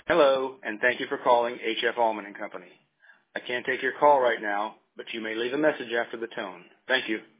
Hello, and thank you for calling H.F. Allman & Company. I can't take your call right now, but you may leave a message after the tone. Thank you.